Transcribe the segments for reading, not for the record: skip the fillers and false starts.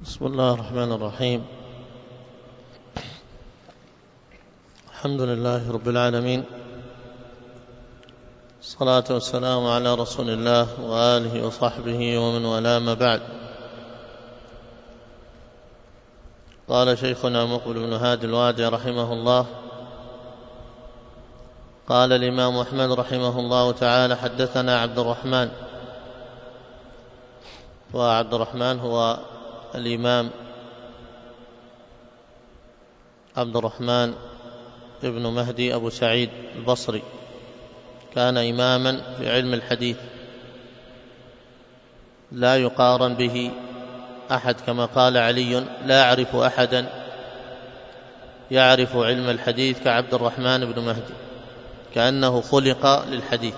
بسم الله الرحمن الرحيم. الحمد لله رب العالمين، الصلاة والسلام على رسول الله وآله وصحبه ومن والاه، ما بعد. قال شيخنا مقبل بن هادي الوادي رحمه الله: قال الإمام أحمد رحمه الله تعالى: حدثنا عبد الرحمن. وعبد الرحمن هو الإمام عبد الرحمن ابن مهدي أبو سعيد البصري، كان إماما في علم الحديث، لا يقارن به أحد، كما قال علي: لا أعرف أحدا يعرف علم الحديث كعبد الرحمن بن مهدي، كأنه خلق للحديث.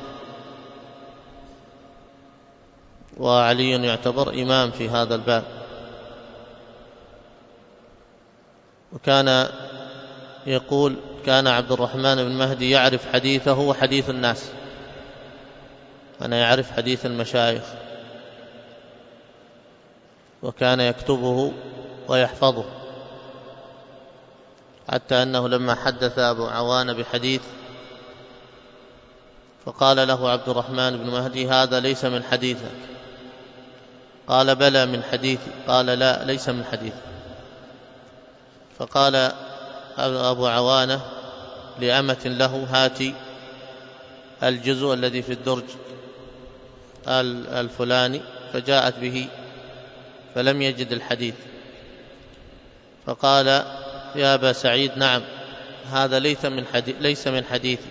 وعلي يعتبر إمام في هذا الباب. وكان يقول: كان عبد الرحمن بن مهدي يعرف حديثه وحديث الناس، أنا يعرف حديث المشايخ، وكان يكتبه ويحفظه، حتى أنه لما حدث أبو عوان بحديث فقال له عبد الرحمن بن مهدي: هذا ليس من حديثك. قال: بلى من حديثي. قال: لا، ليس من حديثي. فقال أبو عوانة لأمة له: هاتي الجزء الذي في الدرج الفلاني، فجاءت به فلم يجد الحديث. فقال: يا أبا سعيد، نعم، هذا ليس من حديثي،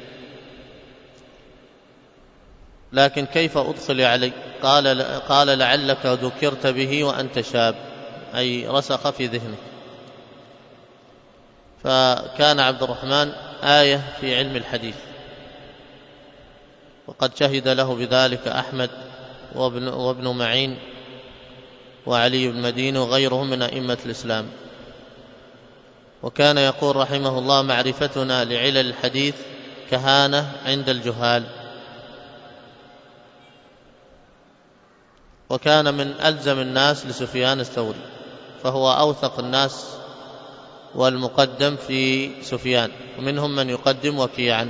لكن كيف أدخل علي؟ قال: لعلك ذكرت به وأنت شاب، أي رسخ في ذهنك. فكان عبد الرحمن آية في علم الحديث، وقد شهد له بذلك أحمد وابن معين وعلي بن مدين وغيرهم من أئمة الإسلام. وكان يقول رحمه الله: معرفتنا لعلل الحديث كهانة عند الجهال. وكان من ألزم الناس لسفيان الثوري، فهو أوثق الناس والمقدم في سفيان، ومنهم من يقدم وكيعا،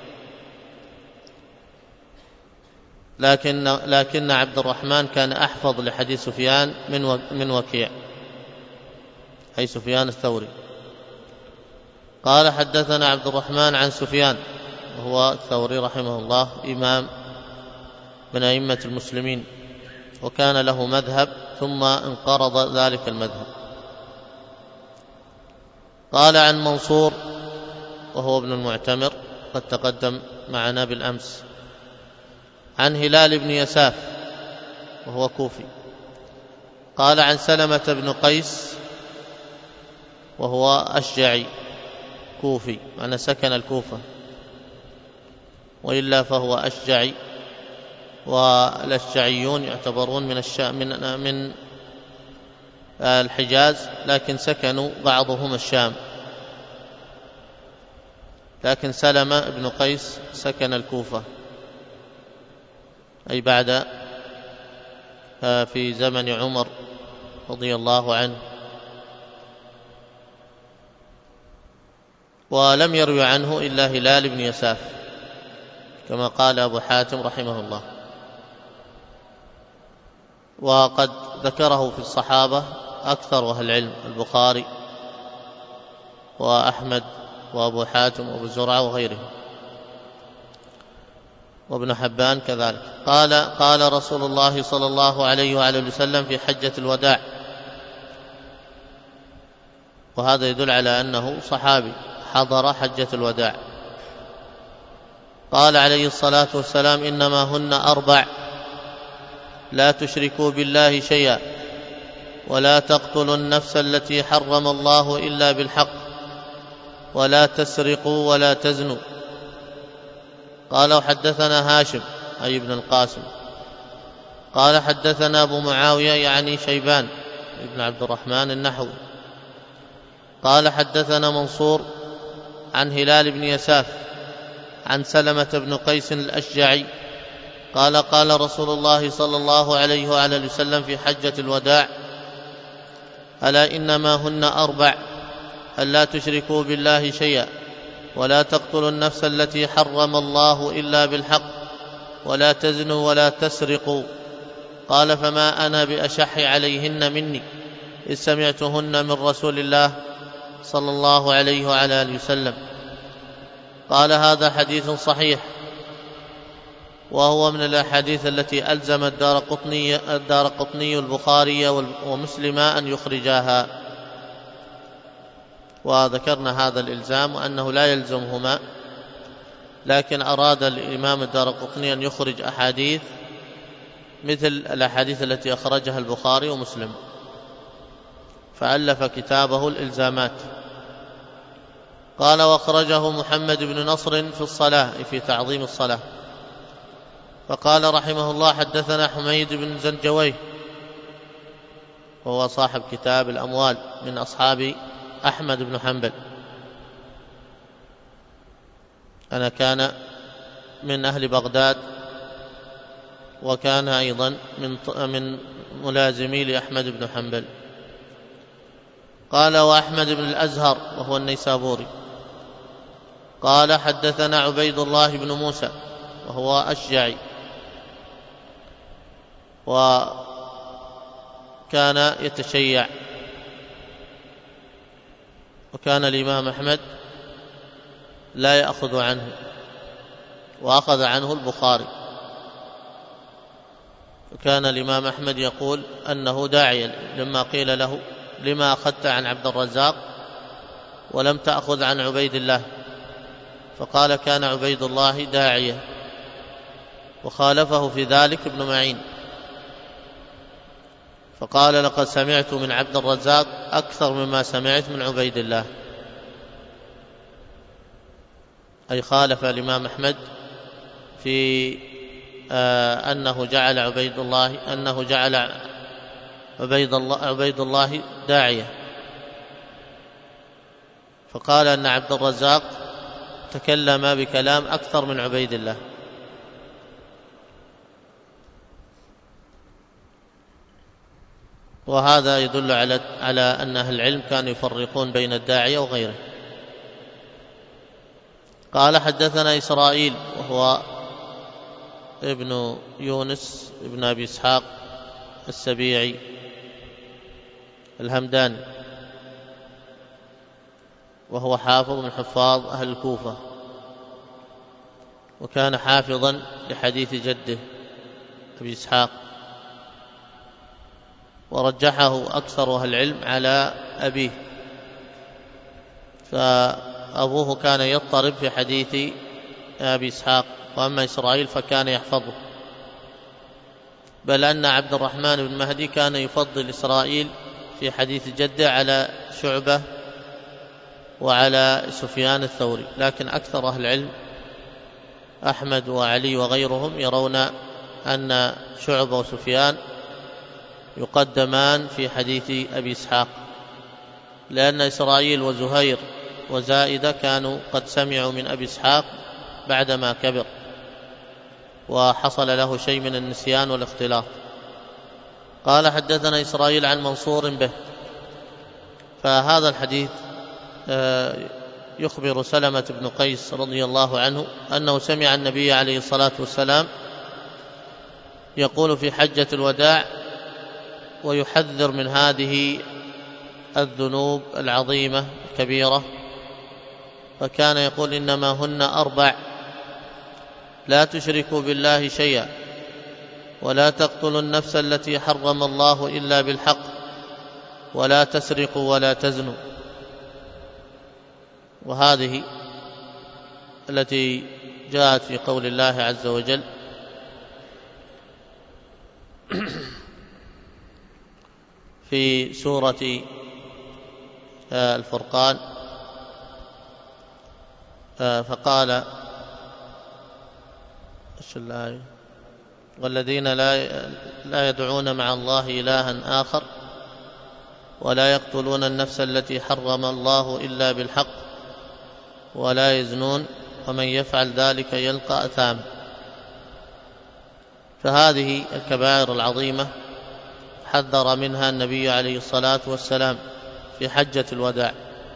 لكن عبد الرحمن كان أحفظ لحديث سفيان من وكيع، أي سفيان الثوري. قال: حدثنا عبد الرحمن عن سفيان، وهو الثوري رحمه الله، إمام من أئمة المسلمين، وكان له مذهب ثم انقرض ذلك المذهب. قال: عن منصور، وهو ابن المعتمر، قد تقدم معنا بالأمس، عن هلال بن يساف، وهو كوفي. قال: عن سلمة بن قيس، وهو أشجعي كوفي، أنا سكن الكوفة، وإلا فهو أشجعي، والأشجعيون يعتبرون من الحجاز، لكن سكنوا بعضهم الشام، لكن سلمة بن قيس سكن الكوفة، أي بعد في زمن عمر رضي الله عنه. ولم يروي عنه إلا هلال بن يساف، كما قال أبو حاتم رحمه الله. وقد ذكره في الصحابة أكثر أهل العلم، البخاري وأحمد وأبو حاتم وأبو زرعة وغيرهم، وابن حبان كذلك. قال رسول الله صلى الله عليه وآله وسلم في حجة الوداع، وهذا يدل على أنه صحابي حضر حجة الوداع. قال عليه الصلاة والسلام: إنما هن 4: لا تشركوا بالله شيئا، ولا تقتلوا النفس التي حرم الله إلا بالحق، ولا تسرقوا، ولا تزنوا. قال: وحدثنا هاشم، أي ابن القاسم. قال: حدثنا أبو معاوية، يعني شيبان ابن عبد الرحمن النحوي. قال: حدثنا منصور عن هلال بن يساف عن سلمة بن قيس الأشجعي قال: قال رسول الله صلى الله عليه وآله وسلم في حجة الوداع: ألا إنما هن 4: ألا تشركوا بالله شيئا، ولا تقتلوا النفس التي حرم الله إلا بالحق، ولا تزنوا، ولا تسرقوا. قال: فما أنا بأشح عليهن مني إذ سمعتهن من رسول الله صلى الله عليه وعلى آله وسلم. قال: هذا حديث صحيح، وهو من الأحاديث التي ألزم الدارقطني البخاري ومسلم أن يخرجاها، وذكرنا هذا الإلزام وأنه لا يلزمهما، لكن أراد الإمام الدارقطني أن يخرج أحاديث مثل الأحاديث التي أخرجها البخاري ومسلم، فألف كتابه الإلزامات. قال: واخرجه محمد بن نصر في الصلاة، في تعظيم الصلاة. فقال رحمه الله: حدثنا حميد بن زنجويه، وهو صاحب كتاب الأموال من أصحاب أحمد بن حنبل، أنا كان من أهل بغداد، وكان أيضا من ملازمي لأحمد بن حنبل. قال: وأحمد بن الأزهر، وهو النيسابوري. قال: حدثنا عبيد الله بن موسى، وهو أشجعي، وكان يتشيع، وكان الإمام أحمد لا يأخذ عنه، وأخذ عنه البخاري. وكان الإمام أحمد يقول أنه داعيا، لما قيل له: لما أخذت عن عبد الرزاق ولم تأخذ عن عبيد الله؟ فقال: كان عبيد الله داعيا. وخالفه في ذلك ابن معين، فقال: لقد سمعت من عبد الرزاق أكثر مما سمعت من عبيد الله، أي خالف الإمام أحمد في أنه جعل عبيد الله داعية، فقال أن عبد الرزاق تكلم بكلام أكثر من عبيد الله. وهذا يدل على أن أهل العلم كانوا يفرقون بين الداعية وغيره. قال: حدثنا إسرائيل، وهو ابن يونس ابن أبي إسحاق السبيعي الهمداني، وهو حافظ من حفاظ أهل الكوفة، وكان حافظا لحديث جده أبي إسحاق، ورجحه أكثر أهل العلم على أبيه، فأبوه كان يضطرب في حديث أبي إسحاق، وأما إسرائيل فكان يحفظه، بل أن عبد الرحمن بن مهدي كان يفضل إسرائيل في حديث جده على شعبة وعلى سفيان الثوري. لكن أكثر أهل العلم أحمد وعلي وغيرهم يرون أن شعبة وسفيان يقدمان في حديث أبي إسحاق، لأن إسرائيل وزهير وزائدة كانوا قد سمعوا من أبي إسحاق بعدما كبر وحصل له شيء من النسيان والاختلاط. قال: حدثنا إسرائيل عن منصور به. فهذا الحديث يخبر سلمة بن قيس رضي الله عنه أنه سمع النبي عليه الصلاة والسلام يقول في حجة الوداع ويحذر من هذه الذنوب العظيمة الكبيرة، فكان يقول: إنما هن 4: لا تشركوا بالله شيئا، ولا تقتلوا النفس التي حرم الله إلا بالحق، ولا تسرقوا، ولا تزنوا. وهذه التي جاءت في قول الله عز وجل: في سورة الفرقان، فقال: والذين لا يدعون مع الله إلها آخر، ولا يقتلون النفس التي حرم الله إلا بالحق، ولا يزنون، ومن يفعل ذلك يلقى أثاما. فهذه الكبائر العظيمة حذر منها النبي عليه الصلاة والسلام في حجة الوداع،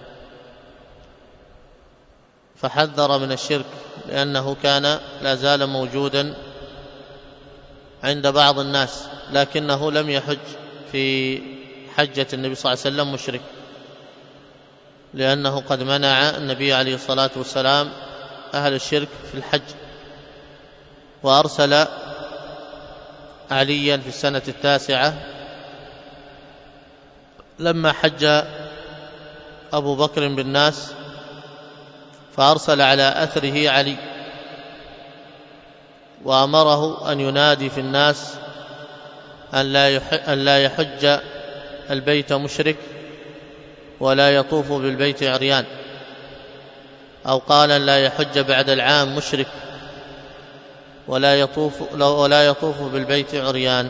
فحذر من الشرك لأنه كان لا زال موجودا عند بعض الناس، لكنه لم يحج في حجة النبي صلى الله عليه وسلم مشرك، لأنه قد منع النبي عليه الصلاة والسلام أهل الشرك في الحج، وأرسل عليا في السنة 9 لما حج أبو بكر بالناس، فأرسل على أثره علي وأمره أن ينادي في الناس أن لا يحج البيت مشرك ولا يطوف بالبيت عريان، أو قال أن لا يحج بعد العام مشرك ولا يطوف بالبيت عريان،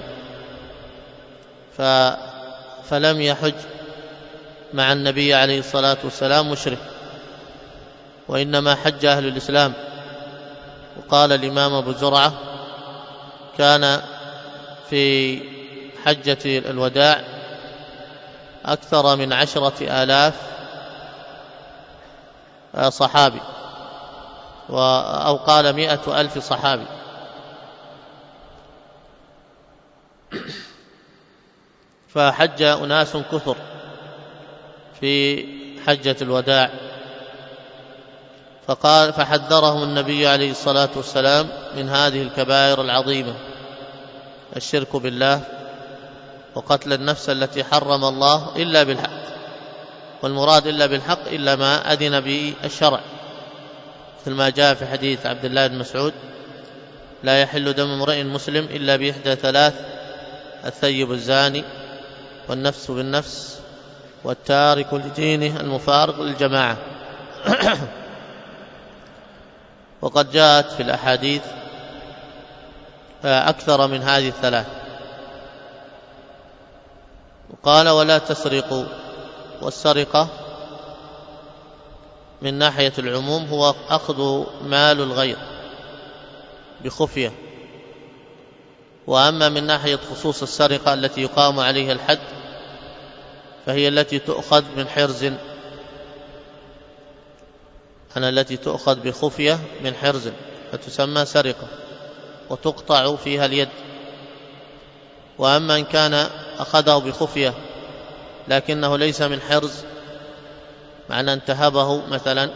فلم يحج مع النبي عليه الصلاة والسلام مشرك، وإنما حج أهل الإسلام. وقال الإمام أبو زرعة: كان في حجة الوداع أكثر من 10,000 صحابي، أو قال 100,000 صحابي. فحج أناس كثر في حجة الوداع، فحذرهم النبي عليه الصلاة والسلام من هذه الكبائر العظيمة: الشرك بالله، وقتل النفس التي حرم الله إلا بالحق، والمراد إلا بالحق إلا ما أذن به الشرع، مثل ما جاء في حديث عبد الله بن مسعود: لا يحل دم امرئ مسلم إلا بإحدى 3: الثيب الزاني، والنفس بالنفس، والتارك لدينه المفارق للجماعة. وقد جاءت في الأحاديث أكثر من هذه 3. وقال: ولا تسرقوا. والسرقة من ناحية العموم هو أخذ مال الغير بخفية، وأما من ناحية خصوص السرقة التي يقام عليها الحد فهي التي تؤخذ من حرز، التي تؤخذ بخفية من حرز فتسمى سرقة وتقطع فيها اليد. وأما إن كان أخذه بخفية لكنه ليس من حرز، معنى انتهبه مثلا،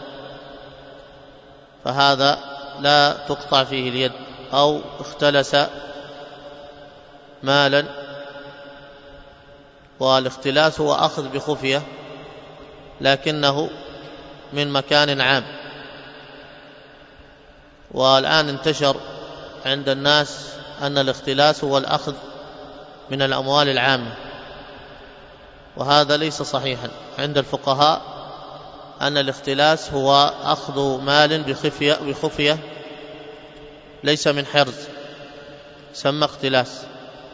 فهذا لا تقطع فيه اليد. أو اختلس مالا، والاختلاس هو أخذ بخفية لكنه من مكان عام. والآن انتشر عند الناس أن الاختلاس هو الأخذ من الأموال العامة، وهذا ليس صحيحا. عند الفقهاء أن الاختلاس هو أخذ مال بخفية ليس من حرز، سمى اختلاس.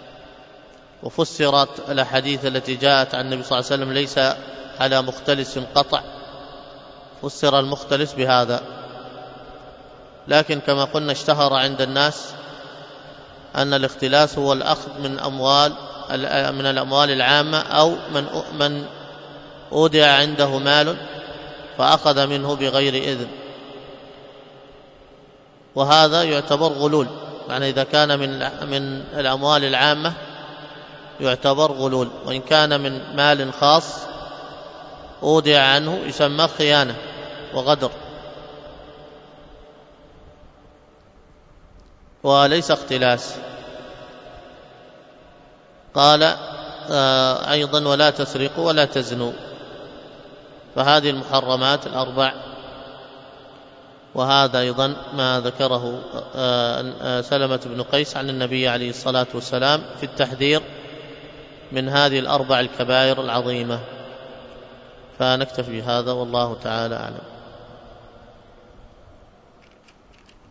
وفسرت الأحاديث التي جاءت عن النبي صلى الله عليه وسلم: ليس على مختلس قطع، فسر المختلس بهذا. لكن كما قلنا اشتهر عند الناس أن الاختلاس هو الأخذ من الأموال العامة، أو من أودع عنده مال فأخذ منه بغير إذن، وهذا يعتبر غلول. يعني إذا كان من الأموال العامة يعتبر غلول، وإن كان من مال خاص أودع عنه يسمى خيانة وغدر، وليس اختلاس. قال أيضا: ولا تسرقوا ولا تزنوا. فهذه المحرمات 4. وهذا أيضا ما ذكره سلمة بن قيس عن النبي عليه الصلاة والسلام في التحذير من هذه 4 الكبائر العظيمة. فنكتفي بهذا، والله تعالى أعلم.